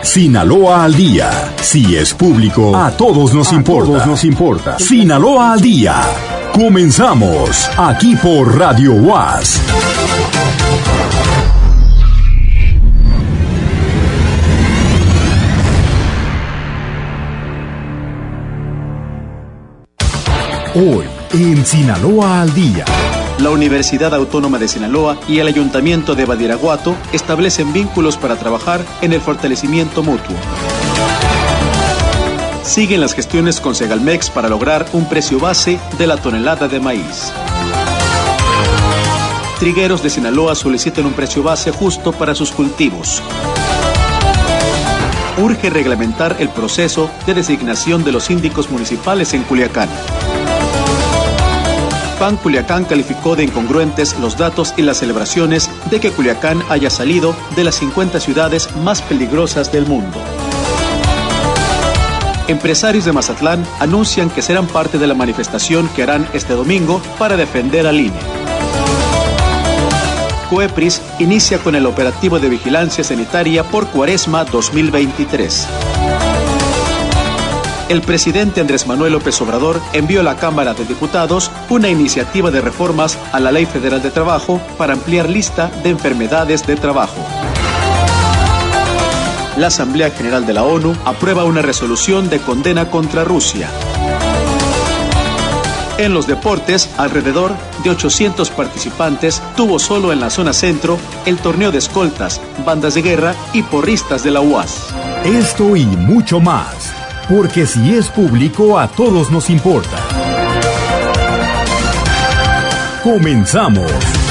Sinaloa al día. Si es público, a todos nos importa. Sinaloa al día. Comenzamos aquí por Radio UAS. Hoy en Sinaloa al día. La Universidad Autónoma de Sinaloa y el Ayuntamiento de Badiraguato establecen vínculos para trabajar en el fortalecimiento mutuo. Siguen las gestiones con Segalmex para lograr un precio base de la tonelada de maíz. Trigueros de Sinaloa solicitan un precio base justo para sus cultivos. Urge reglamentar el proceso de designación de los síndicos municipales en Culiacán. PAN Culiacán calificó de incongruentes los datos y las celebraciones de que Culiacán haya salido de las 50 ciudades más peligrosas del mundo. Empresarios de Mazatlán anuncian que serán parte de la manifestación que harán este domingo para defender al INE. COEPRIS inicia con el operativo de vigilancia sanitaria por Cuaresma 2023. El presidente Andrés Manuel López Obrador envió a la Cámara de Diputados una iniciativa de reformas a la Ley Federal de Trabajo para ampliar lista de enfermedades de trabajo. La Asamblea General de la ONU aprueba una resolución de condena contra Rusia. En los deportes, alrededor de 800 participantes tuvo solo en la zona centro el torneo de escoltas, bandas de guerra y porristas de la UAS. Esto y mucho más. Porque si es público, a todos nos importa. Comenzamos.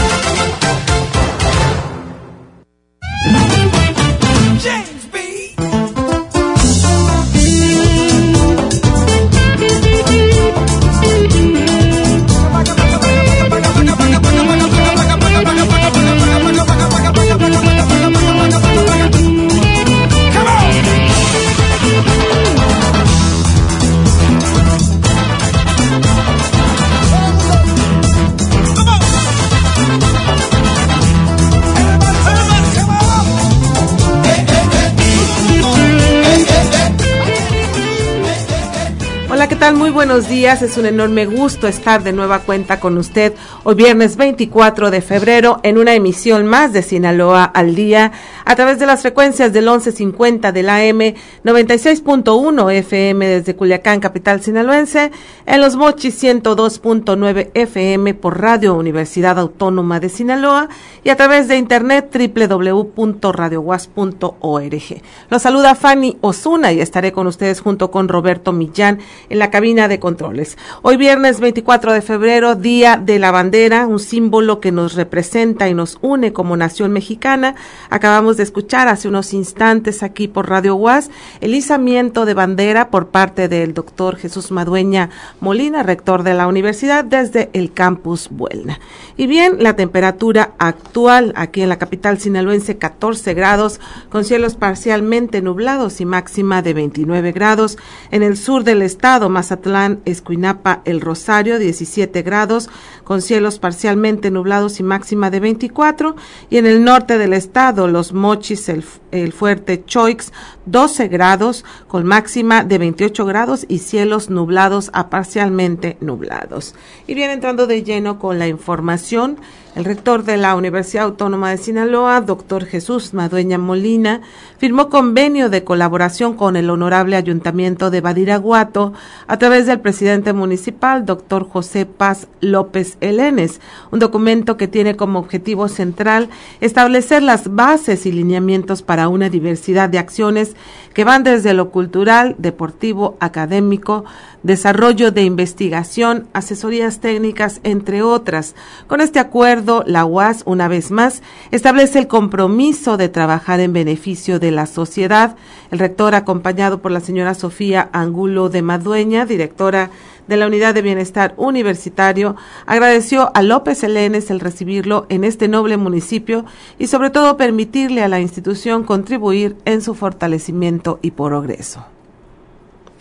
Muy buenos días, es un enorme gusto estar de nueva cuenta con usted hoy viernes 24 de febrero en una emisión más de Sinaloa al día a través de las frecuencias del 1150 del AM, 96.1 FM desde Culiacán, capital sinaloense, en Los Mochis 102.9 FM por Radio Universidad Autónoma de Sinaloa y a través de internet www.radiouas.org. Los saluda Fanny Osuna y estaré con ustedes junto con Roberto Millán en la cabina de controles. Hoy viernes 24 de febrero, Día de la Bandera, un símbolo que nos representa y nos une como nación mexicana. Acabamos de escuchar hace unos instantes aquí por Radio UAS el izamiento de bandera por parte del doctor Jesús Madueña Molina, rector de la universidad, desde el campus Buelna. Y bien, la temperatura actual aquí en la capital sinaloense, 14 grados, con cielos parcialmente nublados y máxima de 29 grados. En el sur del estado, Mazatlán, Escuinapa, El Rosario, 17 grados, con cielos parcialmente nublados y máxima de 24. Y en el norte del estado, Los Mochis, el Fuerte, Choix, 12 grados, con máxima de 28 grados y cielos nublados a parcialmente nublados. Y bien, entrando de lleno con la información, el rector de la Universidad Autónoma de Sinaloa, doctor Jesús Madueña Molina, firmó convenio de colaboración con el Honorable Ayuntamiento de Badiraguato a través del presidente municipal, doctor José Paz López Elenes, un documento que tiene como objetivo central establecer las bases y lineamientos para una diversidad de acciones que van desde lo cultural, deportivo, académico, desarrollo de investigación, asesorías técnicas, entre otras. Con este acuerdo, la UAS, una vez más, establece el compromiso de trabajar en beneficio de la sociedad. El rector, acompañado por la señora Sofía Angulo de Madueña, directora de la Unidad de Bienestar Universitario, agradeció a López Elenes el recibirlo en este noble municipio y sobre todo permitirle a la institución contribuir en su fortalecimiento y progreso.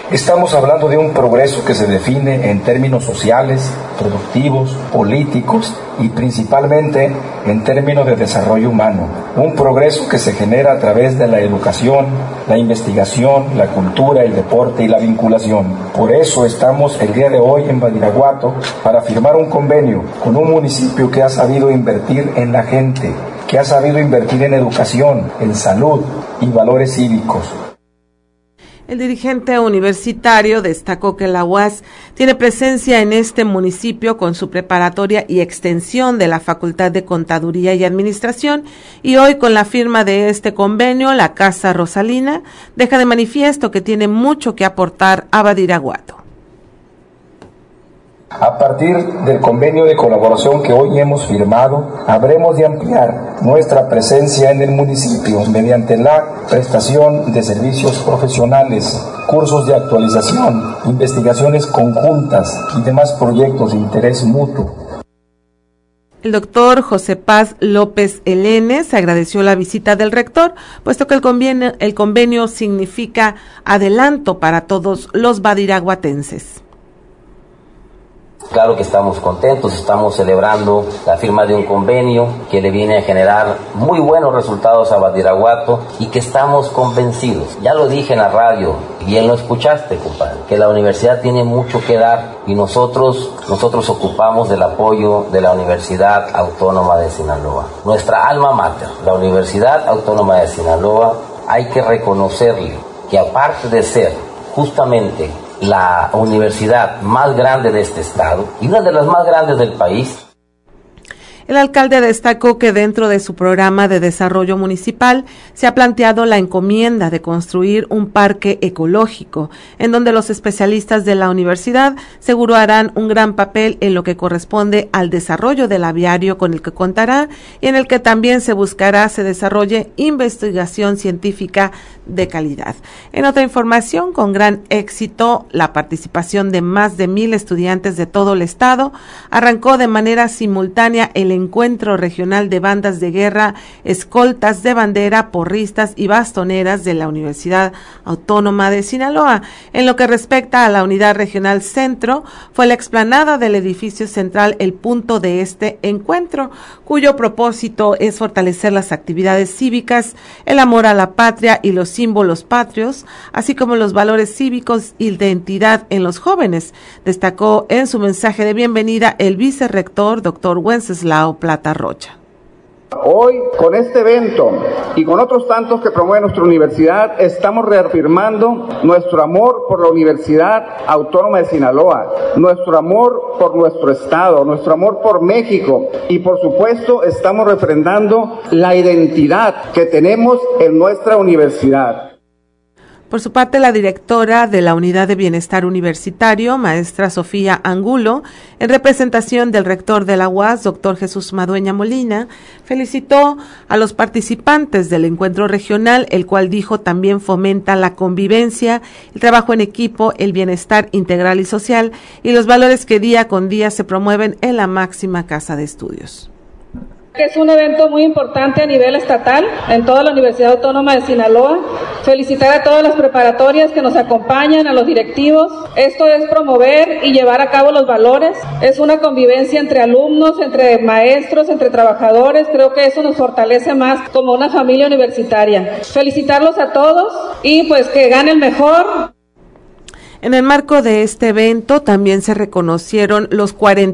Estamos hablando de un progreso que se define en términos sociales, productivos, políticos y principalmente en términos de desarrollo humano. Un progreso que se genera a través de la educación, la investigación, la cultura, el deporte y la vinculación. Por eso estamos el día de hoy en Badiraguato para firmar un convenio con un municipio que ha sabido invertir en la gente, que ha sabido invertir en educación, en salud y valores cívicos. El dirigente universitario destacó que la UAS tiene presencia en este municipio con su preparatoria y extensión de la Facultad de Contaduría y Administración, y hoy con la firma de este convenio, la Casa Rosalina deja de manifiesto que tiene mucho que aportar a Badiraguato. A partir del convenio de colaboración que hoy hemos firmado, habremos de ampliar nuestra presencia en el municipio mediante la prestación de servicios profesionales, cursos de actualización, investigaciones conjuntas y demás proyectos de interés mutuo. El doctor José Paz López Elenes agradeció la visita del rector, puesto que el convenio significa adelanto para todos los badiraguatenses. Claro que estamos contentos, estamos celebrando la firma de un convenio que le viene a generar muy buenos resultados a Badiraguato y que estamos convencidos. Ya lo dije en la radio, bien lo escuchaste, compadre, que la universidad tiene mucho que dar y nosotros ocupamos del apoyo de la Universidad Autónoma de Sinaloa. Nuestra alma mater, la Universidad Autónoma de Sinaloa, hay que reconocerle que aparte de ser justamente la universidad más grande de este estado y una de las más grandes del país. El alcalde destacó que dentro de su programa de desarrollo municipal se ha planteado la encomienda de construir un parque ecológico, en donde los especialistas de la universidad seguro harán un gran papel en lo que corresponde al desarrollo del aviario con el que contará y en el que también se desarrolle investigación científica de calidad. En otra información, con gran éxito, la participación de más de 1,000 estudiantes de todo el estado, arrancó de manera simultánea el encuentro regional de bandas de guerra, escoltas de bandera, porristas y bastoneras de la Universidad Autónoma de Sinaloa. En lo que respecta a la unidad regional centro, fue la explanada del edificio central el punto de este encuentro, cuyo propósito es fortalecer las actividades cívicas, el amor a la patria y los símbolos patrios, así como los valores cívicos y de identidad en los jóvenes. Destacó en su mensaje de bienvenida el vicerrector, doctor Wenceslao Plata Rocha. Hoy, con este evento y con otros tantos que promueve nuestra universidad, estamos reafirmando nuestro amor por la Universidad Autónoma de Sinaloa, nuestro amor por nuestro estado, nuestro amor por México y, por supuesto, estamos refrendando la identidad que tenemos en nuestra universidad. Por su parte, la directora de la Unidad de Bienestar Universitario, maestra Sofía Angulo, en representación del rector de la UAS, doctor Jesús Madueña Molina, felicitó a los participantes del encuentro regional, el cual dijo también fomenta la convivencia, el trabajo en equipo, el bienestar integral y social y los valores que día con día se promueven en la máxima casa de estudios. Que es un evento muy importante a nivel estatal en toda la Universidad Autónoma de Sinaloa. Felicitar a todas las preparatorias que nos acompañan, a los directivos. Esto es promover y llevar a cabo los valores. Es una convivencia entre alumnos, entre maestros, entre trabajadores. Creo que eso nos fortalece más como una familia universitaria. Felicitarlos a todos y pues que gane el mejor. En el marco de este evento también se reconocieron los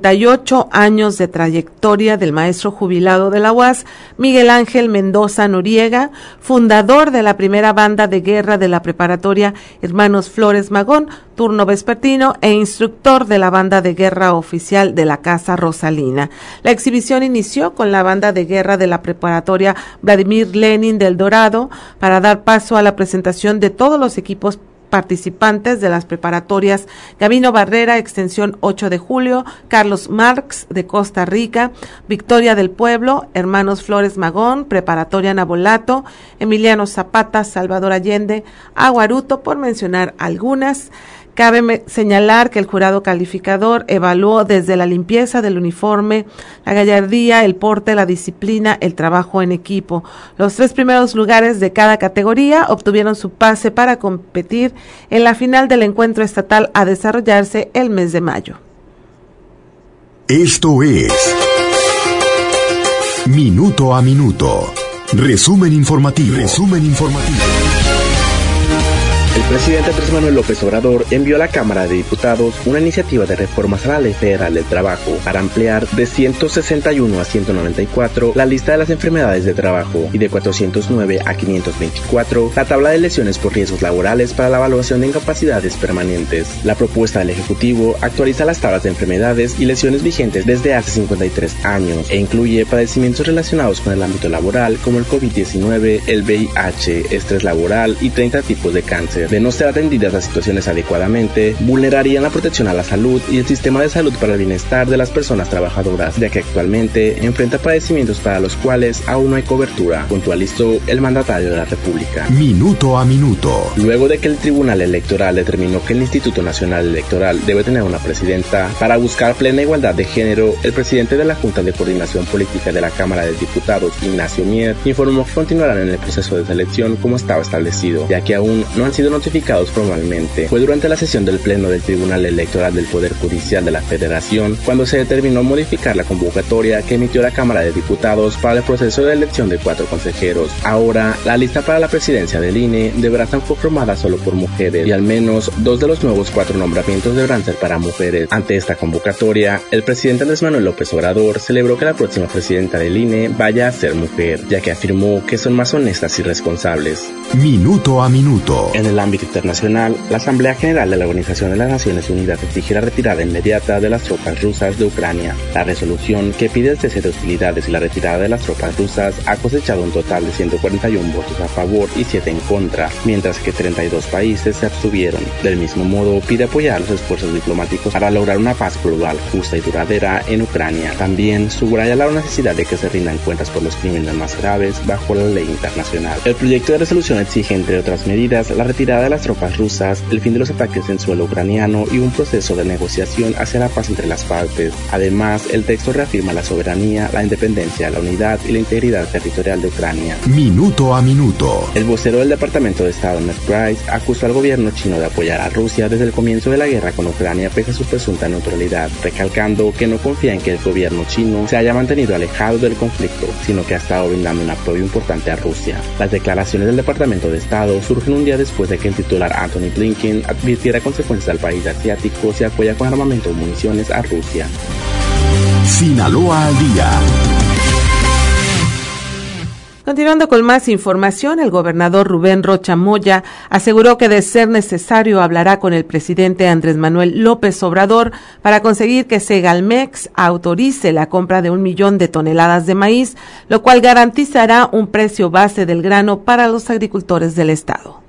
48 años de trayectoria del maestro jubilado de la UAS, Miguel Ángel Mendoza Noriega, fundador de la primera banda de guerra de la preparatoria Hermanos Flores Magón, turno vespertino, e instructor de la banda de guerra oficial de la Casa Rosalina. La exhibición inició con la banda de guerra de la preparatoria Vladimir Lenin del Dorado para dar paso a la presentación de todos los equipos participantes de las preparatorias Gabino Barrera, extensión 8 de julio, Carlos Marx de Costa Rica, Victoria del Pueblo, Hermanos Flores Magón, Preparatoria Nabolato, Emiliano Zapata, Salvador Allende, Aguaruto, por mencionar algunas, Cabe señalar que el jurado calificador evaluó desde la limpieza del uniforme, la gallardía, el porte, la disciplina, el trabajo en equipo. Los 3 primeros lugares de cada categoría obtuvieron su pase para competir en la final del encuentro estatal a desarrollarse el mes de mayo. Esto es Minuto a Minuto. Resumen informativo. El presidente Andrés Manuel López Obrador envió a la Cámara de Diputados una iniciativa de reformas a la Ley Federal del Trabajo para ampliar de 161 a 194 la lista de las enfermedades de trabajo y de 409 a 524 la tabla de lesiones por riesgos laborales para la evaluación de incapacidades permanentes. La propuesta del Ejecutivo actualiza las tablas de enfermedades y lesiones vigentes desde hace 53 años e incluye padecimientos relacionados con el ámbito laboral como el COVID-19, el VIH, estrés laboral y 30 tipos de cáncer. De no ser atendidas las situaciones adecuadamente, vulnerarían la protección a la salud y el sistema de salud para el bienestar de las personas trabajadoras, ya que actualmente enfrenta padecimientos para los cuales aún no hay cobertura, puntualizó el mandatario de la República. Minuto a Minuto. Luego de que el Tribunal Electoral determinó que el Instituto Nacional Electoral debe tener una presidenta, para buscar plena igualdad de género, el presidente de la Junta de Coordinación Política de la Cámara de Diputados, Ignacio Mier, informó que continuarán en el proceso de selección como estaba establecido, ya que aún no han sido notificados formalmente. Fue durante la sesión del Pleno del Tribunal Electoral del Poder Judicial de la Federación cuando se determinó modificar la convocatoria que emitió la Cámara de Diputados para el proceso de elección de 4 consejeros. Ahora, la lista para la presidencia del INE deberá estar conformada solo por mujeres y al menos 2 de los nuevos 4 nombramientos deberán ser para mujeres. Ante esta convocatoria, el presidente Andrés Manuel López Obrador celebró que la próxima presidenta del INE vaya a ser mujer, ya que afirmó que son más honestas y responsables. Minuto a Minuto. En el ámbito internacional, la Asamblea General de la Organización de las Naciones Unidas exige la retirada inmediata de las tropas rusas de Ucrania. La resolución, que pide el cese de hostilidades y la retirada de las tropas rusas, ha cosechado un total de 141 votos a favor y 7 en contra, mientras que 32 países se abstuvieron. Del mismo modo, pide apoyar los esfuerzos diplomáticos para lograr una paz global, justa y duradera en Ucrania. También subraya la necesidad de que se rindan cuentas por los crímenes más graves bajo la ley internacional. El proyecto de resolución exige, entre otras medidas, la retirada de las tropas rusas, el fin de los ataques en suelo ucraniano y un proceso de negociación hacia la paz entre las partes. Además, el texto reafirma la soberanía, la independencia, la unidad y la integridad territorial de Ucrania. Minuto a Minuto. El vocero del Departamento de Estado, Ned Price, acusó al gobierno chino de apoyar a Rusia desde el comienzo de la guerra con Ucrania pese a su presunta neutralidad, recalcando que no confía en que el gobierno chino se haya mantenido alejado del conflicto, sino que ha estado brindando un apoyo importante a Rusia. Las declaraciones del Departamento de Estado surgen un día después de que el titular Antony Blinken advirtiera consecuencias al país asiático si apoya con armamento y municiones a Rusia. Sinaloa al día. Continuando con más información, el gobernador Rubén Rocha Moya aseguró que de ser necesario hablará con el presidente Andrés Manuel López Obrador para conseguir que Segalmex autorice la compra de 1 millón de toneladas de maíz, lo cual garantizará un precio base del grano para los agricultores del estado.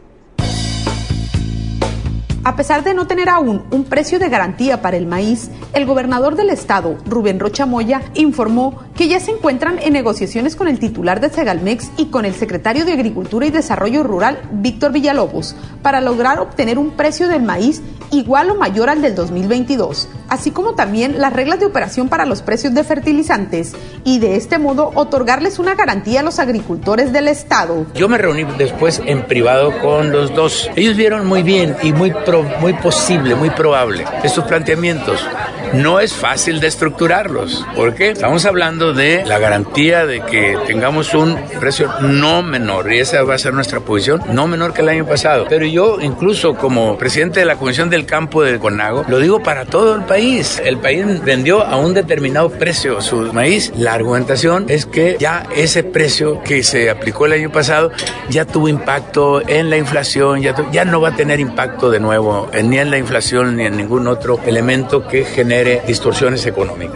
A pesar de no tener aún un precio de garantía para el maíz, el gobernador del estado, Rubén Rocha Moya, informó que ya se encuentran en negociaciones con el titular de Segalmex y con el secretario de Agricultura y Desarrollo Rural, Víctor Villalobos, para lograr obtener un precio del maíz igual o mayor al del 2022, así como también las reglas de operación para los precios de fertilizantes y de este modo otorgarles una garantía a los agricultores del estado. Yo me reuní después en privado con los dos. Ellos vieron muy bien y muy posible, muy probable estos planteamientos. No es fácil de estructurarlos, porque estamos hablando de la garantía de que tengamos un precio no menor, y esa va a ser nuestra posición, no menor que el año pasado. Pero yo, incluso como presidente de la Comisión del Campo de CONAGO, lo digo para todo el país. El país vendió a un determinado precio su maíz. La argumentación es que ya ese precio que se aplicó el año pasado ya tuvo impacto en la inflación, ya no va a tener impacto de nuevo ni en la inflación ni en ningún otro elemento que genere distorsiones económicas.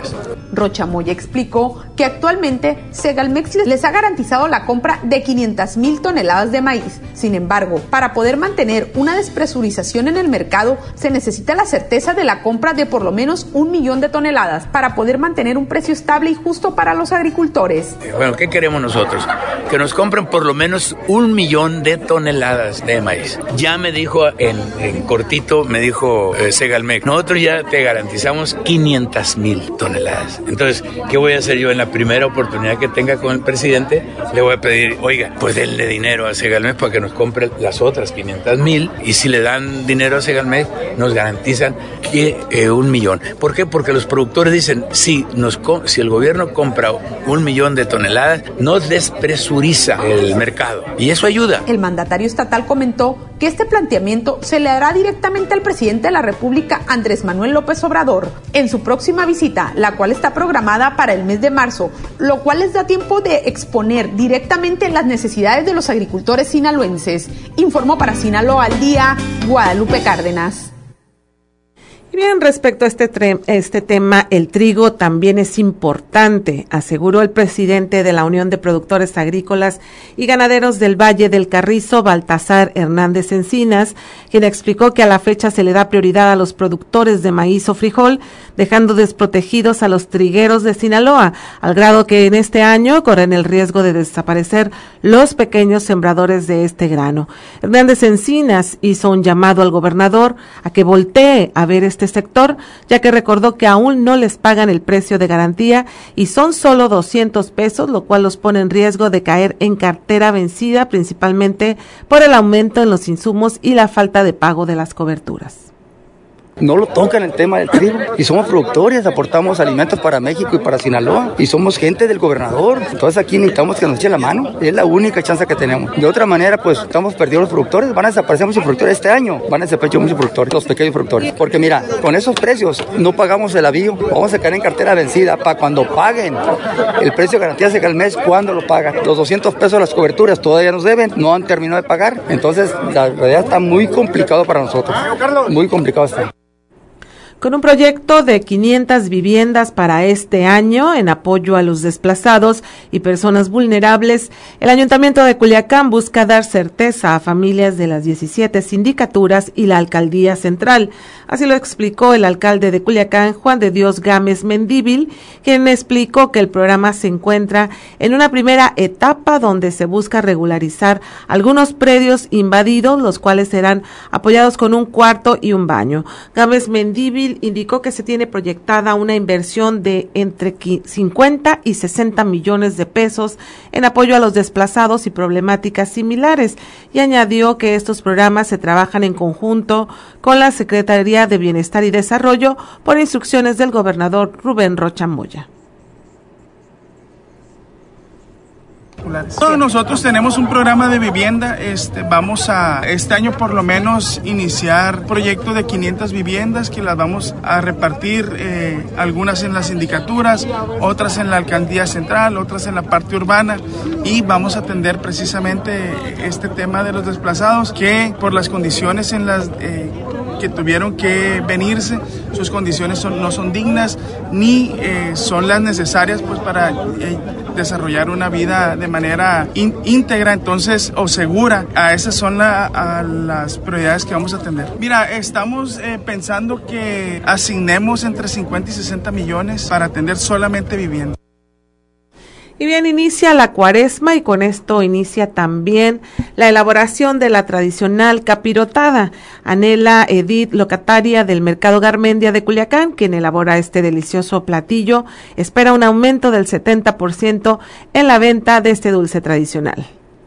Rocha Moya explicó que actualmente Segalmex les ha garantizado la compra de 500,000 toneladas de maíz. Sin embargo, para poder mantener una despresurización en el mercado, se necesita la certeza de la compra de por lo menos 1 millón de toneladas para poder mantener un precio estable y justo para los agricultores. Bueno, ¿qué queremos nosotros? Que nos compren por lo menos 1 millón de toneladas de maíz. Ya me dijo en cortito, me dijo Segalmex, nosotros ya te garantizamos 500,000 toneladas. Entonces, ¿qué voy a hacer yo en la primera oportunidad que tenga con el presidente? Le voy a pedir, oiga, pues denle dinero a Segalmex para que nos compre las otras 500,000, y si le dan dinero a Segalmex, nos garantizan que 1 millón. ¿Por qué? Porque los productores dicen, si el gobierno compra 1 millón de toneladas, nos despresuriza el mercado, y eso ayuda. El mandatario estatal comentó que este planteamiento se le hará directamente al presidente de la República, Andrés Manuel López Obrador, en su próxima visita, la cual está programada para el mes de marzo, lo cual les da tiempo de exponer directamente las necesidades de los agricultores sinaloenses. Informó para Sinaloa al Día, Guadalupe Cárdenas. Bien, respecto a este tema, el trigo también es importante, aseguró el presidente de la Unión de Productores Agrícolas y Ganaderos del Valle del Carrizo, Baltasar Hernández Encinas, quien explicó que a la fecha se le da prioridad a los productores de maíz o frijol, dejando desprotegidos a los trigueros de Sinaloa, al grado que en este año corren el riesgo de desaparecer los pequeños sembradores de este grano. Hernández Encinas hizo un llamado al gobernador a que voltee a ver este sector, ya que recordó que aún no les pagan el precio de garantía y son solo 200 pesos, lo cual los pone en riesgo de caer en cartera vencida, principalmente por el aumento en los insumos y la falta de pago de las coberturas. No lo tocan el tema del trigo y somos productores, aportamos alimentos para México y para Sinaloa y somos gente del gobernador. Entonces aquí necesitamos que nos echen la mano, es la única chance que tenemos. De otra manera, pues estamos perdiendo los productores, van a desaparecer muchos productores este año, van a desaparecer muchos productores, los pequeños productores. Porque mira, con esos precios no pagamos el avío, vamos a caer en cartera vencida para cuando paguen el precio de garantía al mes, cuando lo pagan. Los 200 pesos las coberturas todavía nos deben, no han terminado de pagar, entonces la realidad está muy complicado para nosotros, muy complicado está. Con un proyecto de 500 viviendas para este año en apoyo a los desplazados y personas vulnerables, el Ayuntamiento de Culiacán busca dar certeza a familias de las 17 sindicaturas y la Alcaldía Central. Así lo explicó el alcalde de Culiacán, Juan de Dios Gámez Mendívil, quien explicó que el programa se encuentra en una primera etapa donde se busca regularizar algunos predios invadidos, los cuales serán apoyados con un cuarto y un baño. Gámez Mendívil indicó que se tiene proyectada una inversión de entre 50 y 60 millones de pesos en apoyo a los desplazados y problemáticas similares, y añadió que estos programas se trabajan en conjunto con la Secretaría de Bienestar y Desarrollo por instrucciones del gobernador Rubén Rocha Moya. Nosotros tenemos un programa de vivienda, vamos a este año por lo menos iniciar un proyecto de 500 viviendas que las vamos a repartir, algunas en las sindicaturas, otras en la Alcaldía Central, otras en la parte urbana, y vamos a atender precisamente este tema de los desplazados que por las condiciones en las que tuvieron que venirse, sus condiciones no son dignas ni son las necesarias pues para desarrollar una vida de manera íntegra, entonces, o segura. A esas son las prioridades que vamos a atender. Mira, estamos pensando que asignemos entre 50 y 60 millones para atender solamente vivienda. Y bien, inicia la Cuaresma y con esto inicia también la elaboración de la tradicional capirotada. Anhela Edith, locataria del Mercado Garmendia de Culiacán, quien elabora este delicioso platillo, espera un aumento del 70% en la venta de este dulce tradicional.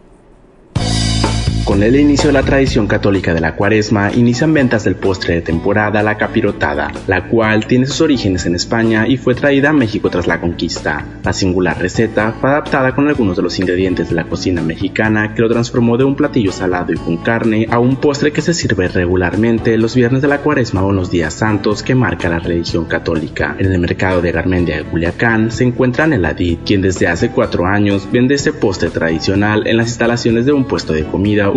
Con el inicio de la tradición católica de la Cuaresma, inician ventas del postre de temporada, la capirotada, la cual tiene sus orígenes en España y fue traída a México tras la conquista. La singular receta fue adaptada con algunos de los ingredientes de la cocina mexicana, que lo transformó de un platillo salado y con carne a un postre que se sirve regularmente los viernes de la Cuaresma o en los días santos que marca la religión católica. En el mercado de Garmendia de Culiacán se encuentra Anhela Edith, quien desde hace 4 años vende este postre tradicional en las instalaciones de un puesto de comida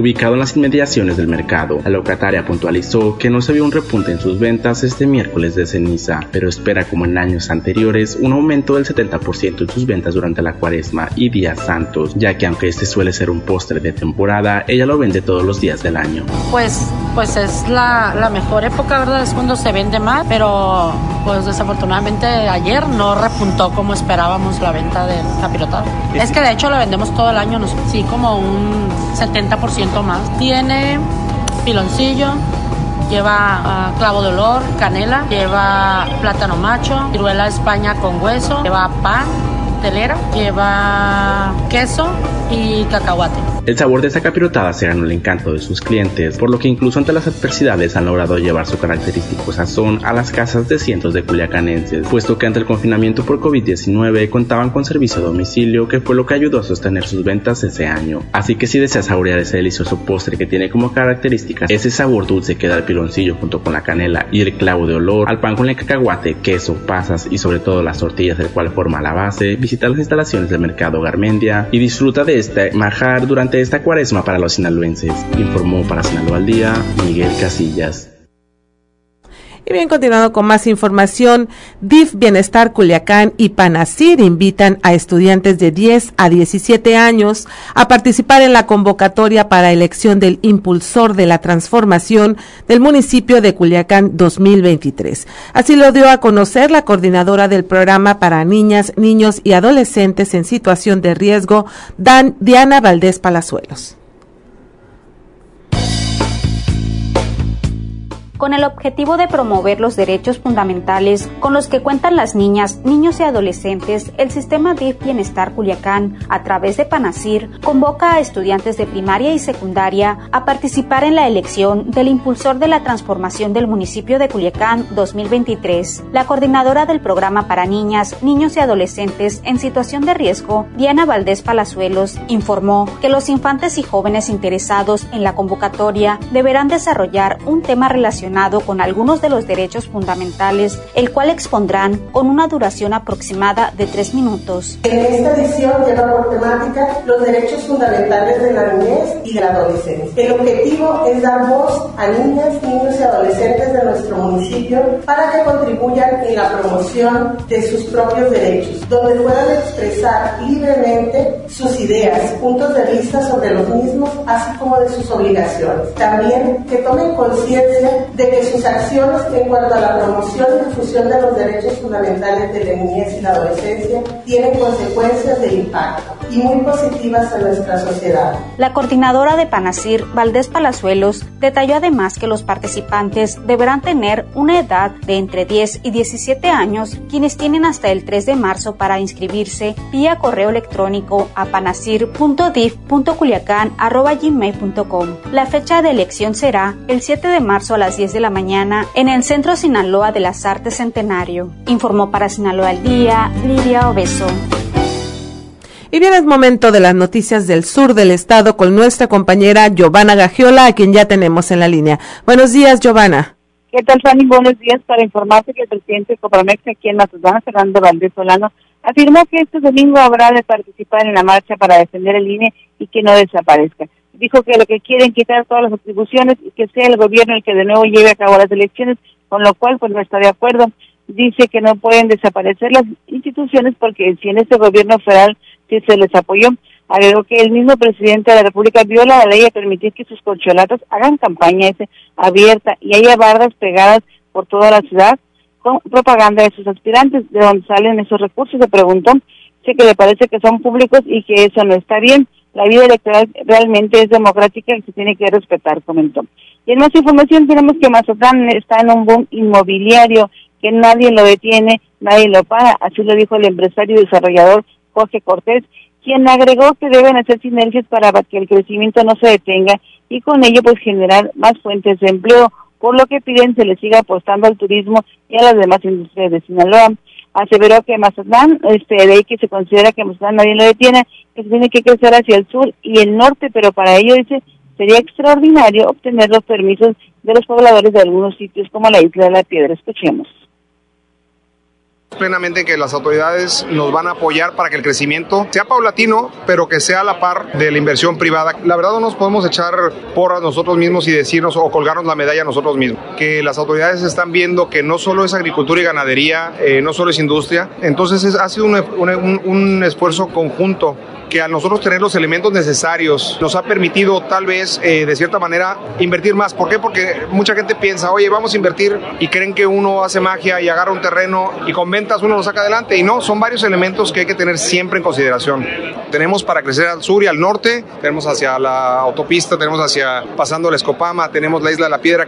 ubicado en las inmediaciones del mercado. La locataria puntualizó que no se vio un repunte en sus ventas este miércoles de ceniza, pero espera, como en años anteriores, un aumento del 70% en sus ventas durante la Cuaresma y días santos, ya que aunque este suele ser un postre de temporada, ella lo vende todos los días del año. Pues es la mejor época, ¿verdad? Es cuando se vende más, pero pues desafortunadamente ayer no repuntó como esperábamos la venta del capirotado. Es que de hecho lo vendemos todo el año, sí, como un 70% más. Tiene piloncillo, lleva clavo de olor, canela, lleva plátano macho, ciruela España con hueso, lleva pan, telera, lleva queso y cacahuate. El sabor de esta capirotada se ganó el encanto de sus clientes, por lo que incluso ante las adversidades han logrado llevar su característico sazón a las casas de cientos de culiacanenses, puesto que ante el confinamiento por COVID-19 contaban con servicio a domicilio, que fue lo que ayudó a sostener sus ventas ese año. Así que si deseas saborear ese delicioso postre que tiene como características ese sabor dulce que da el piloncillo junto con la canela y el clavo de olor, al pan con el cacahuate, queso, pasas y sobre todo las tortillas del cual forma la base, visita las instalaciones del mercado Garmendia y disfruta de este manjar durante esta Cuaresma para los sinaloenses. Informó para Sinaloa al Día, Miguel Casillas. Y bien, continuando con más información, DIF Bienestar Culiacán y Panacir invitan a estudiantes de 10 a 17 años a participar en la convocatoria para elección del impulsor de la transformación del municipio de Culiacán 2023. Así lo dio a conocer la coordinadora del programa para niñas, niños y adolescentes en situación de riesgo, Diana Valdés Palazuelos. Con el objetivo de promover los derechos fundamentales con los que cuentan las niñas, niños y adolescentes, el sistema DIF Bienestar Culiacán, a través de Panacir, convoca a estudiantes de primaria y secundaria a participar en la elección del impulsor de la transformación del municipio de Culiacán 2023. La coordinadora del programa para niñas, niños y adolescentes en situación de riesgo, Diana Valdés Palazuelos, informó que los infantes y jóvenes interesados en la convocatoria deberán desarrollar un tema relacionado con algunos de los derechos fundamentales, el cual expondrán con una duración aproximada de 3 minutos. En esta edición lleva por temática los derechos fundamentales de la niñez y de la adolescencia. El objetivo es dar voz a niñas, niños y adolescentes de nuestro municipio para que contribuyan en la promoción de sus propios derechos, donde puedan expresar libremente sus ideas, puntos de vista sobre los mismos, así como de sus obligaciones. También que tomen conciencia de que sus acciones en cuanto a la promoción y difusión de los derechos fundamentales de la niñez y la adolescencia tienen consecuencias de impacto y muy positivas en nuestra sociedad. La coordinadora de Panacir, Valdés Palazuelos, detalló además que los participantes deberán tener una edad de entre 10 y 17 años, quienes tienen hasta el 3 de marzo para inscribirse vía correo electrónico a panacir.dif.culiacan@gmail.com. La fecha de elección será el 7 de marzo a las 10 de la mañana en el Centro Sinaloa de las Artes Centenario. Informó para Sinaloa al Día, Lidia Obeso. Y bien, es momento de las noticias del sur del estado con nuestra compañera Giovanna Gagiola, a quien ya tenemos en la línea. Buenos días, Giovanna. ¿Qué tal, Fanny? Buenos días. Para informarte que el presidente de Coparmex aquí en Mazatlán, Fernando Valdés Solano, afirmó que este domingo habrá de participar en la marcha para defender el INE y que no desaparezca. Dijo que lo que quieren quitar todas las atribuciones y que sea el gobierno el que de nuevo lleve a cabo las elecciones, con lo cual pues no está de acuerdo. Dice que no pueden desaparecer las instituciones porque si en este gobierno federal sí se les apoyó. Agregó que el mismo presidente de la República viola la ley a permitir que sus corcholatas hagan campaña abierta y haya barras pegadas por toda la ciudad con propaganda de sus aspirantes. ¿De dónde salen esos recursos?, se preguntó. Dice que le parece que son públicos y que eso no está bien. La vida electoral realmente es democrática y se tiene que respetar, comentó. Y en más información tenemos que Mazatlán está en un boom inmobiliario, que nadie lo detiene, nadie lo para. Así lo dijo el empresario y desarrollador Jorge Cortés, quien agregó que deben hacer sinergias para que el crecimiento no se detenga y con ello pues generar más fuentes de empleo, por lo que piden se le siga apostando al turismo y a las demás industrias de Sinaloa. Aseveró que Mazatlán, de ahí que se considera que Mazatlán nadie lo detiene, que se tiene que crecer hacia el sur y el norte, pero para ello, dice, sería extraordinario obtener los permisos de los pobladores de algunos sitios como la Isla de la Piedra. Escuchemos. Plenamente que las autoridades nos van a apoyar para que el crecimiento sea paulatino, pero que sea a la par de la inversión privada. La verdad no nos podemos echar porras nosotros mismos y decirnos o colgarnos la medalla nosotros mismos. Que las autoridades están viendo que no solo es agricultura y ganadería, no solo es industria. Entonces ha sido un esfuerzo conjunto que a nosotros tener los elementos necesarios nos ha permitido tal vez de cierta manera invertir más. ¿Por qué? Porque mucha gente piensa, oye, vamos a invertir, y creen que uno hace magia y agarra un terreno y con ventas uno lo saca adelante, y no, son varios elementos que hay que tener siempre en consideración. Tenemos para crecer al sur y al norte, tenemos hacia la autopista, tenemos hacia pasando la Escopama, tenemos la Isla de la Piedra.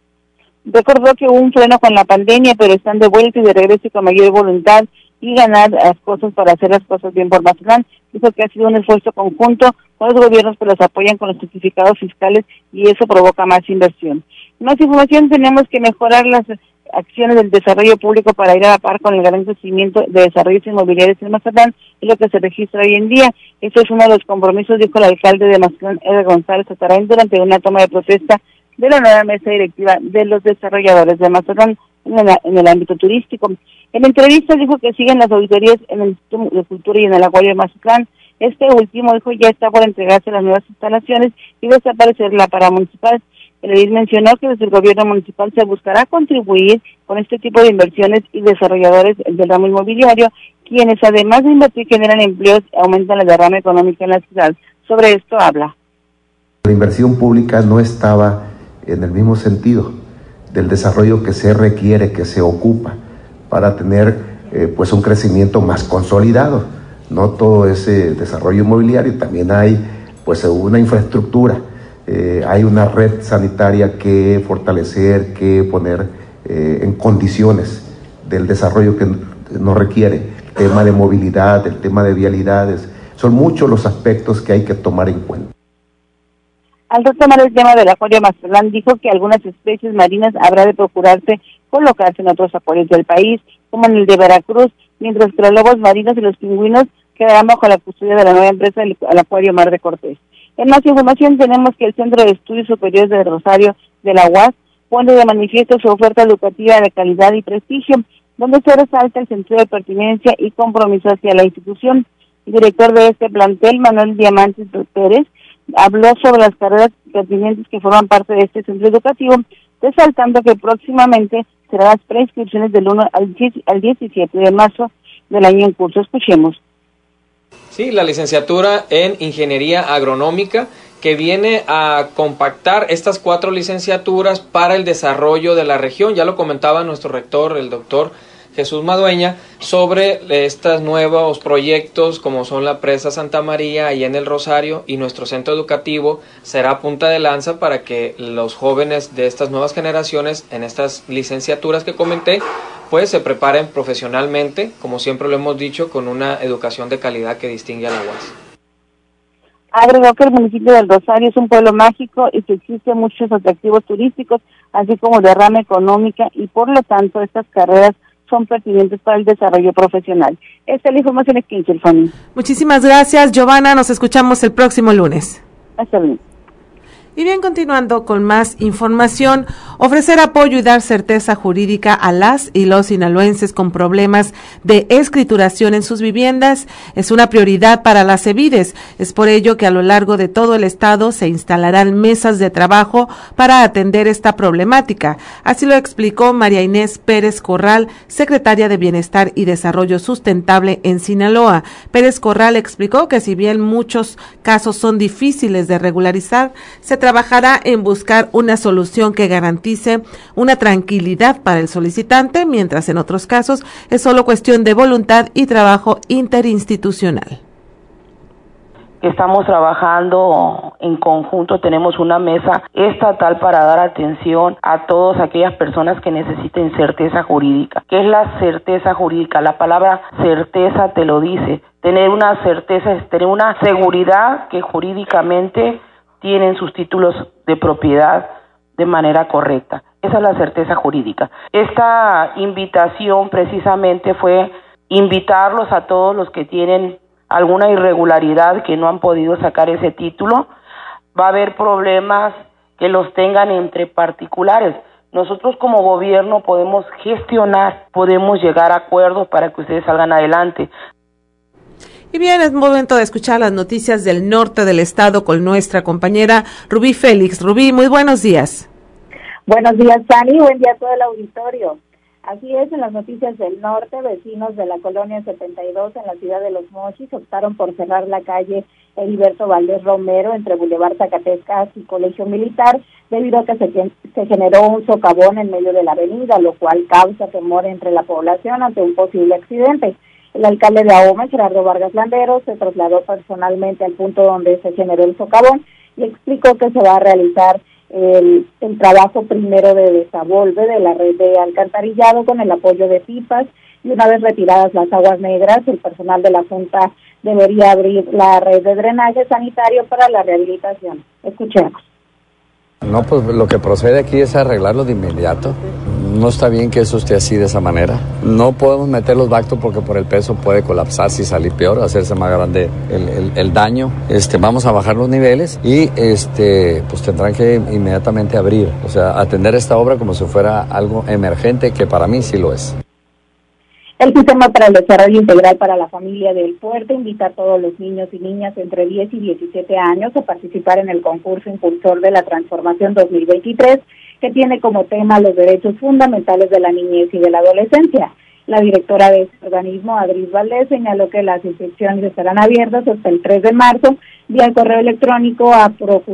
Recordó que hubo un freno con la pandemia, pero están de vuelta y de regreso con mayor voluntad y ganar las cosas para hacer las cosas bien por Mazatlán. Dijo que ha sido un esfuerzo conjunto con los gobiernos que los apoyan con los certificados fiscales y eso provoca más inversión. Más información, tenemos que mejorar las acciones del desarrollo público para ir a la par con el gran crecimiento de desarrollos inmobiliarios en Mazatlán, es lo que se registra hoy en día. Eso es uno de los compromisos, dijo el alcalde de Mazatlán, Edgar González Atarain, durante una toma de protesta de la nueva mesa directiva de los desarrolladores de Mazatlán en el ámbito turístico. En entrevista dijo que siguen las auditorías en el Instituto de Cultura y en el Acuario de Mazatlán. Este último, dijo, ya está por entregarse las nuevas instalaciones y desaparecer la paramunicipal. El edil mencionó que desde el gobierno municipal se buscará contribuir con este tipo de inversiones y desarrolladores del ramo inmobiliario, quienes además de invertir generan empleos y aumentan la derrama económica en la ciudad. Sobre esto habla. La inversión pública no estaba en el mismo sentido del desarrollo que se requiere, que se ocupa para tener pues un crecimiento más consolidado. No todo ese desarrollo inmobiliario, también hay pues una infraestructura, hay una red sanitaria que fortalecer, que poner en condiciones del desarrollo que nos requiere. El tema de movilidad, el tema de vialidades, son muchos los aspectos que hay que tomar en cuenta. Al retomar el tema del acuario Mazatlán, dijo que algunas especies marinas habrá de procurarse colocarse en otros acuarios del país, como en el de Veracruz, mientras que los lobos marinos y los pingüinos quedarán bajo la custodia de la nueva empresa del Acuario Mar de Cortés. En más información, tenemos que el Centro de Estudios Superiores de Rosario de la UAS pone de manifiesto su oferta educativa de calidad y prestigio, donde se resalta el sentido de pertinencia y compromiso hacia la institución. El director de este plantel, Manuel Diamantes Pérez, habló sobre las carreras pertinentes que forman parte de este centro educativo, resaltando que próximamente serán las preinscripciones del 1 al 17 de marzo del año en curso. Escuchemos. Sí, la licenciatura en Ingeniería Agronómica, que viene a compactar estas 4 licenciaturas para el desarrollo de la región. Ya lo comentaba nuestro rector, el doctor Jesús Madueña, sobre estos nuevos proyectos como son la presa Santa María ahí en el Rosario, y nuestro centro educativo será punta de lanza para que los jóvenes de estas nuevas generaciones en estas licenciaturas que comenté pues se preparen profesionalmente, como siempre lo hemos dicho, con una educación de calidad que distingue a la UAS. Agregó que el municipio del Rosario es un pueblo mágico y que existen muchos atractivos turísticos, así como derrama económica, y por lo tanto estas carreras son pertinentes para el desarrollo profesional. Esta es la información de Kinshel Fanny. Muchísimas gracias, Giovanna. Nos escuchamos el próximo lunes. Hasta luego. Y bien, continuando con más información, ofrecer apoyo y dar certeza jurídica a las y los sinaloenses con problemas de escrituración en sus viviendas es una prioridad para las CEVIDES. Es por ello que a lo largo de todo el estado se instalarán mesas de trabajo para atender esta problemática. Así lo explicó María Inés Pérez Corral, secretaria de Bienestar y Desarrollo Sustentable en Sinaloa. Pérez Corral explicó que si bien muchos casos son difíciles de regularizar, se trabajará en buscar una solución que garantice una tranquilidad para el solicitante, mientras en otros casos es solo cuestión de voluntad y trabajo interinstitucional. Estamos trabajando en conjunto, tenemos una mesa estatal para dar atención a todas aquellas personas que necesiten certeza jurídica. ¿Qué es la certeza jurídica? La palabra certeza te lo dice. Tener una certeza es tener una seguridad que jurídicamente tienen sus títulos de propiedad de manera correcta. Esa es la certeza jurídica. Esta invitación precisamente fue invitarlos a todos los que tienen alguna irregularidad, que no han podido sacar ese título. Va a haber problemas que los tengan entre particulares, nosotros como gobierno podemos gestionar, podemos llegar a acuerdos para que ustedes salgan adelante. Y bien, es momento de escuchar las noticias del norte del estado con nuestra compañera Rubí Félix. Rubí, muy buenos días. Buenos días, Fanny. Buen día a todo el auditorio. Así es, en las noticias del norte, vecinos de la colonia 72 en la ciudad de Los Mochis optaron por cerrar la calle Heriberto Valdés Romero entre Boulevard Zacatecas y Colegio Militar, debido a que se generó un socavón en medio de la avenida, lo cual causa temor entre la población ante un posible accidente. El alcalde de Ahome, Gerardo Vargas Landeros, se trasladó personalmente al punto donde se generó el socavón y explicó que se va a realizar el trabajo primero de desavolve de la red de alcantarillado con el apoyo de pipas, y una vez retiradas las aguas negras, el personal de la Junta debería abrir la red de drenaje sanitario para la rehabilitación. Escuchemos. No, pues lo que procede aquí es arreglarlo de inmediato. No está bien que eso esté así de esa manera. No podemos meter los bactos porque por el peso puede colapsarse y salir peor, hacerse más grande el daño. Vamos a bajar los niveles y pues tendrán que inmediatamente abrir, o sea, atender esta obra como si fuera algo emergente, que para mí sí lo es. El Sistema para el Desarrollo Integral para la Familia del Puerto invita a todos los niños y niñas entre 10 y 17 años a participar en el concurso impulsor de la Transformación 2023, que tiene como tema los derechos fundamentales de la niñez y de la adolescencia. La directora de este organismo, Adris Valdés, señaló que las inscripciones estarán abiertas hasta el 3 de marzo vía correo electrónico a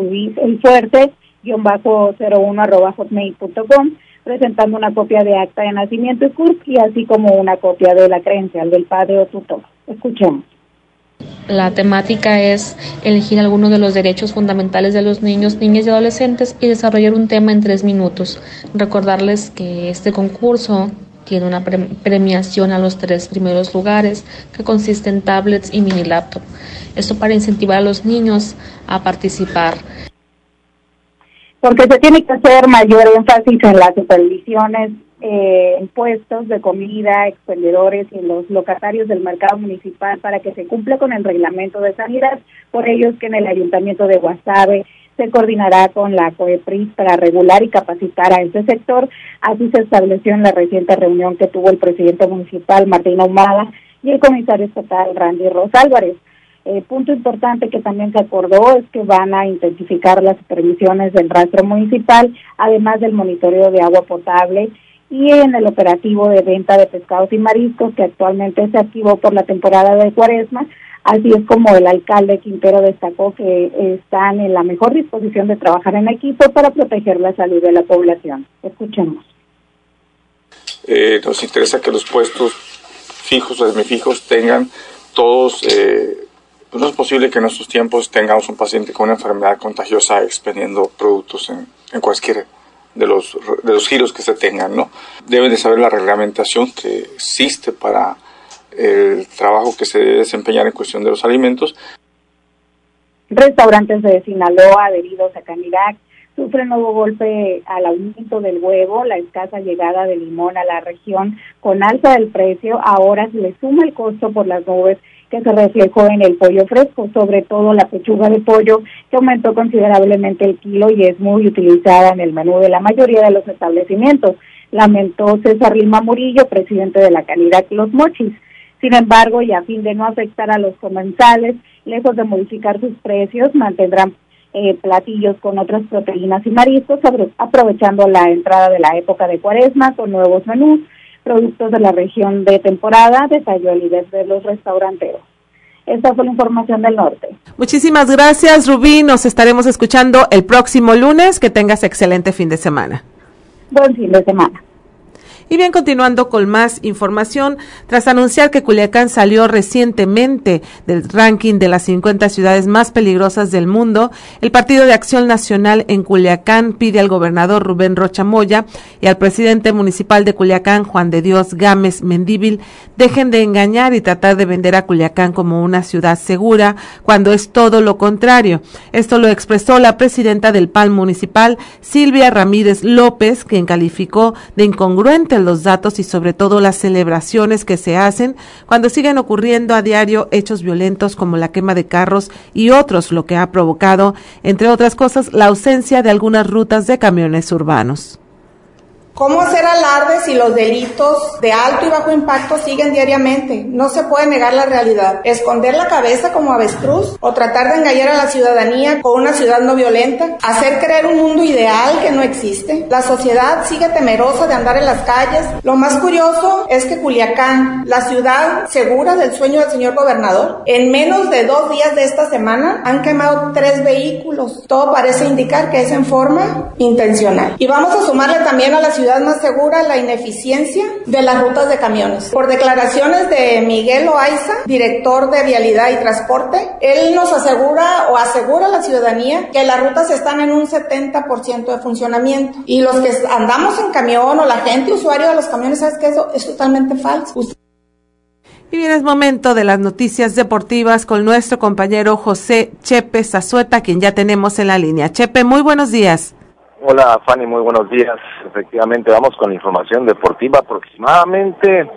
procudiselfuerte-01@hotmail.com, presentando una copia de acta de nacimiento y CURP, y así como una copia de la credencial del padre o tutor. Escuchemos. La temática es elegir algunos de los derechos fundamentales de los niños, niñas y adolescentes y desarrollar un tema en 3 minutos. Recordarles que este concurso tiene una premiación a los 3 primeros lugares, que consiste en tablets y mini laptop. Esto para incentivar a los niños a participar. Porque se tiene que hacer mayor énfasis en las supervisiones en puestos de comida, expendedores y en los locatarios del mercado municipal para que se cumpla con el reglamento de sanidad. Por ello es que en el Ayuntamiento de Guasave se coordinará con la COEPRIS para regular y capacitar a este sector. Así se estableció en la reciente reunión que tuvo el presidente municipal, Martín Ahumada, y el comisario estatal, Randy Rosa Álvarez. Punto importante que también se acordó es que van a intensificar las supervisiones del rastro municipal, además del monitoreo de agua potable y en el operativo de venta de pescados y mariscos, que actualmente se activó por la temporada de Cuaresma. Así es como el alcalde Quintero destacó que están en la mejor disposición de trabajar en equipo para proteger la salud de la población. Escuchemos. Nos interesa que los puestos fijos o semifijos tengan todos... no es posible que en estos tiempos tengamos un paciente con una enfermedad contagiosa expendiendo productos en cualquiera de los giros que se tengan, ¿no? Deben de saber la reglamentación que existe para el trabajo que se debe desempeñar en cuestión de los alimentos. Restaurantes de Sinaloa adheridos a Canirac sufren nuevo golpe al aumento del huevo, la escasa llegada de limón a la región con alza del precio. Ahora se le suma el costo por las nubes que se reflejó en el pollo fresco, sobre todo la pechuga de pollo, que aumentó considerablemente el kilo y es muy utilizada en el menú de la mayoría de los establecimientos, lamentó César Lima Murillo, presidente de la Canirac Los Mochis. Sin embargo, y a fin de no afectar a los comensales, lejos de modificar sus precios, mantendrán platillos con otras proteínas y mariscos, aprovechando la entrada de la época de Cuaresma con nuevos menús, productos de la región de temporada, detalló el líder de los restauranteros. Esta fue la información del norte. Muchísimas gracias, Rubí. Nos estaremos escuchando el próximo lunes. Que tengas excelente fin de semana. Buen fin de semana. Y bien, continuando con más información, tras anunciar que Culiacán salió recientemente del ranking de las 50 ciudades más peligrosas del mundo, el Partido de Acción Nacional en Culiacán pide al gobernador Rubén Rocha Moya y al presidente municipal de Culiacán, Juan de Dios Gámez Mendívil, dejen de engañar y tratar de vender a Culiacán como una ciudad segura, cuando es todo lo contrario. Esto lo expresó la presidenta del PAN municipal, Silvia Ramírez López, quien calificó de incongruente los datos y sobre todo las celebraciones que se hacen cuando siguen ocurriendo a diario hechos violentos como la quema de carros y otros, lo que ha provocado, entre otras cosas, la ausencia de algunas rutas de camiones urbanos. ¿Cómo hacer alarde si los delitos de alto y bajo impacto siguen diariamente? No se puede negar la realidad. Esconder la cabeza como avestruz o tratar de engañar a la ciudadanía con una ciudad no violenta, hacer creer un mundo ideal que no existe. La sociedad sigue temerosa de andar en las calles. Lo más curioso es que Culiacán, la ciudad segura del sueño del señor gobernador, en menos de 2 días de esta semana han quemado 3 vehículos. Todo parece indicar que es en forma intencional. Y vamos a sumarle también a la ciudad más segura la ineficiencia de las rutas de camiones. Por declaraciones de Miguel Loaiza, director de Vialidad y Transporte, él nos asegura a la ciudadanía que las rutas están en un 70% de funcionamiento. Y los que andamos en camión o la gente usuario de los camiones, ¿sabes qué? Eso es totalmente falso. Y bien, es momento de las noticias deportivas con nuestro compañero José Chepe Zazueta, quien ya tenemos en la línea. Chepe, muy buenos días. Hola Fanny, muy buenos días. Efectivamente, vamos con la información deportiva. Aproximadamente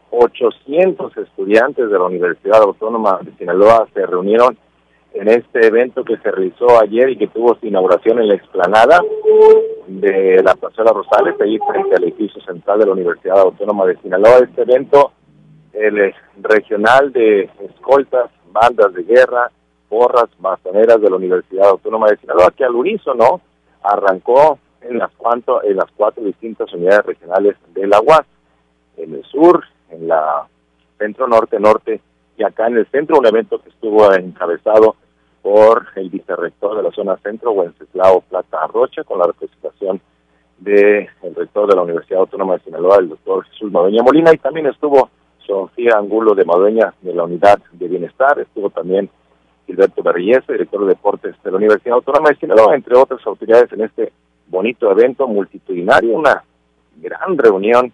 800 estudiantes de la Universidad Autónoma de Sinaloa se reunieron en este evento que se realizó ayer y que tuvo su inauguración en la explanada de la Plazuela Rosales, ahí frente al edificio central de la Universidad Autónoma de Sinaloa. Este evento, el regional de escoltas, bandas de guerra, porras, bastoneras de la Universidad Autónoma de Sinaloa, que al unísono arrancó en las 4 distintas unidades regionales de la UAS, en el sur, en la centro norte y acá en el centro, un evento que estuvo encabezado por el vicerrector de la zona centro, Wenceslao Plata Rocha, con la representación del rector de la Universidad Autónoma de Sinaloa, el doctor Jesús Madueña Molina, y también estuvo Sofía Angulo de Madueña de la Unidad de Bienestar, estuvo también Gilberto Berrillesa, director de Deportes de la Universidad Autónoma de Sinaloa, entre otras autoridades en este bonito evento multitudinario, una gran reunión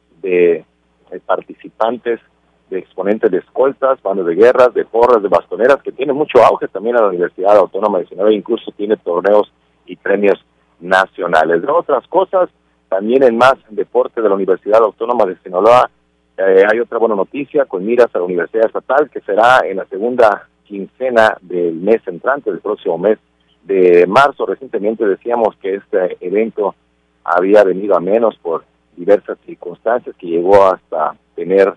de participantes, de exponentes de escoltas, bandas de guerras, de porras, de bastoneras, que tiene mucho auge también a la Universidad Autónoma de Sinaloa, incluso tiene torneos y premios nacionales. De otras cosas, también en más deporte de la Universidad Autónoma de Sinaloa, hay otra buena noticia con miras a la Universidad Estatal, que será en la segunda quincena del mes entrante, del próximo mes de marzo. Recientemente decíamos que este evento había venido a menos por diversas circunstancias, que llegó hasta tener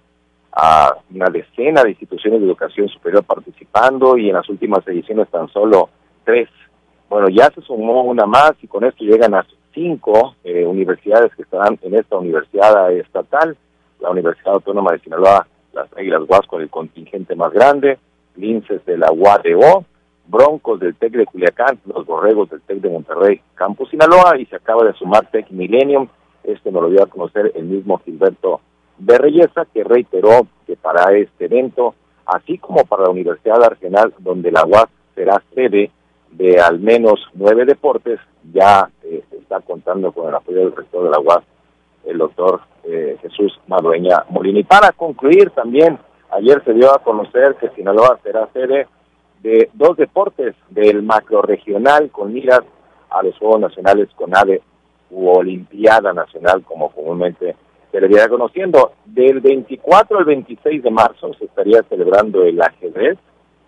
a una decena de instituciones de educación superior participando, y en las últimas ediciones tan solo 3. Bueno, ya se sumó una más y con esto llegan a 5 universidades que estarán en esta universidad estatal. La Universidad Autónoma de Sinaloa, las Águilas UAS con el contingente más grande, Linces de la UADO, Broncos del TEC de Culiacán, los Borregos del TEC de Monterrey, Campus Sinaloa, y se acaba de sumar TEC Millennium. Este nos lo dio a conocer el mismo Gilberto Berrillesa, que reiteró que para este evento, así como para la Universidad Arsenal, donde la UAS será sede de al menos 9 deportes, ya se está contando con el apoyo del rector de la UAS, el doctor Jesús Madueña Molina. Y para concluir también, ayer se dio a conocer que Sinaloa será sede de 2 deportes del macroregional con miras a los Juegos Nacionales CONADE u Olimpiada Nacional, como comúnmente se le viene conociendo. Del 24 al 26 de marzo se estaría celebrando el ajedrez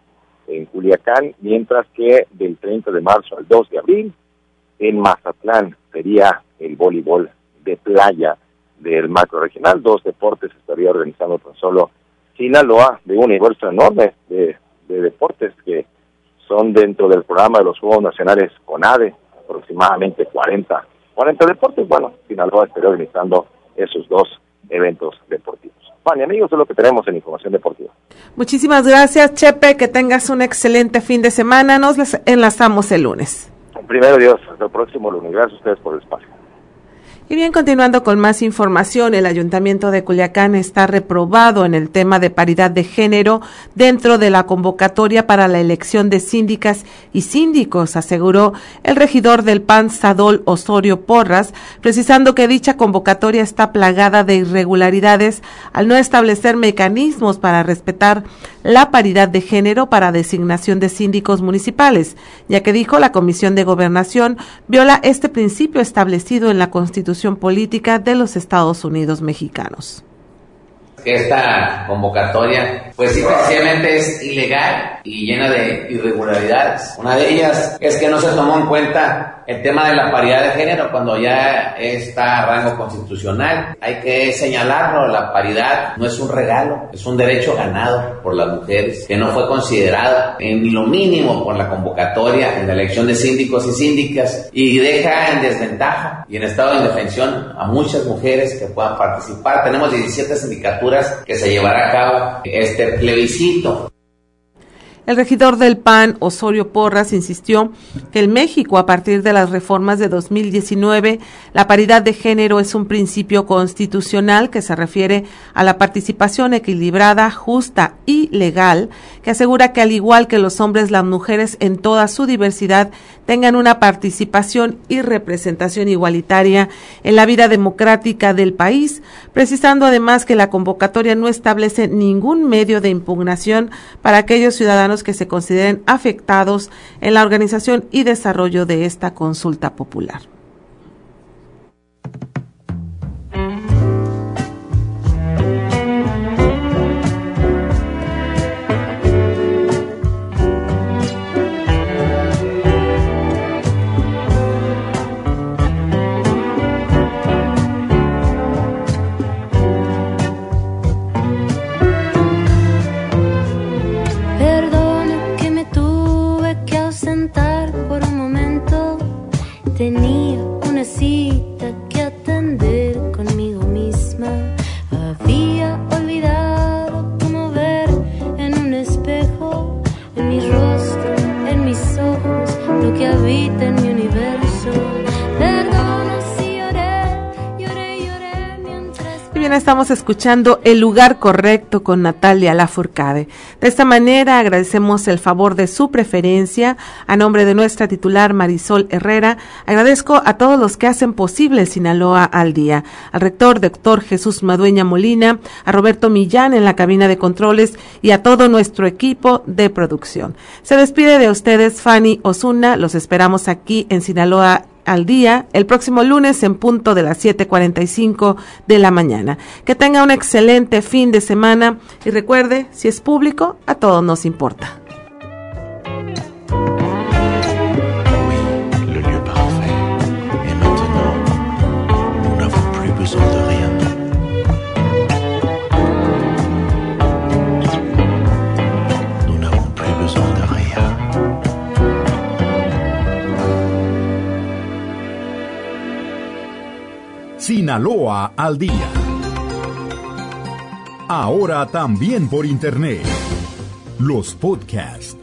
en Culiacán, mientras que del 30 de marzo al 2 de abril en Mazatlán sería el voleibol de playa del macroregional. 2 deportes estaría organizando tan solo Sinaloa, de un universo enorme de deportes que son dentro del programa de los Juegos Nacionales CONADE, aproximadamente 40 deportes. Bueno, Sinaloa estaría organizando esos 2 eventos deportivos. Fanny, amigos, es lo que tenemos en Información Deportiva. Muchísimas gracias, Chepe, que tengas un excelente fin de semana. Nos enlazamos el lunes. Primero Dios, hasta el próximo lunes. Gracias a ustedes por el espacio. Y bien, continuando con más información, el Ayuntamiento de Culiacán está reprobado en el tema de paridad de género dentro de la convocatoria para la elección de síndicas y síndicos, aseguró el regidor del PAN, Sadol Osorio Porras, precisando que dicha convocatoria está plagada de irregularidades al no establecer mecanismos para respetar la paridad de género para designación de síndicos municipales, ya que dijo la Comisión de Gobernación viola este principio establecido en la Constitución política de los Estados Unidos mexicanos. Esta convocatoria, pues sí, precisamente es ilegal y llena de irregularidades. Una de ellas es que no se tomó en cuenta el tema de la paridad de género cuando ya está a rango constitucional. Hay que señalarlo, la paridad no es un regalo, es un derecho ganado por las mujeres, que no fue considerado en lo mínimo por la convocatoria en la elección de síndicos y síndicas, y deja en desventaja y en estado de indefensión a muchas mujeres que puedan participar. Tenemos 17 sindicaturas que se llevará a cabo este plebiscito. El regidor del PAN, Osorio Porras, insistió que en México, a partir de las reformas de 2019, la paridad de género es un principio constitucional que se refiere a la participación equilibrada, justa y legal, que asegura que al igual que los hombres, las mujeres en toda su diversidad tengan una participación y representación igualitaria en la vida democrática del país, precisando además que la convocatoria no establece ningún medio de impugnación para aquellos ciudadanos que se consideren afectados en la organización y desarrollo de esta consulta popular. Tenía una cita que atender conmigo misma. Había olvidado cómo ver en un espejo, en mi rostro, en mis ojos, lo que habita en mi universo. Perdona si lloré mientras... Y bien, estamos escuchando El lugar correcto con Natalia Lafourcade. De esta manera agradecemos el favor de su preferencia. A nombre de nuestra titular Marisol Herrera, agradezco a todos los que hacen posible Sinaloa al día, al rector doctor Jesús Madueña Molina, a Roberto Millán en la cabina de controles y a todo nuestro equipo de producción. Se despide de ustedes Fanny Osuna, los esperamos aquí en Sinaloa al día, el próximo lunes en punto de las 7:45 de la mañana. Que tenga un excelente fin de semana y recuerde, si es público, a todos nos importa. Sinaloa al día. Ahora también por internet. Los podcasts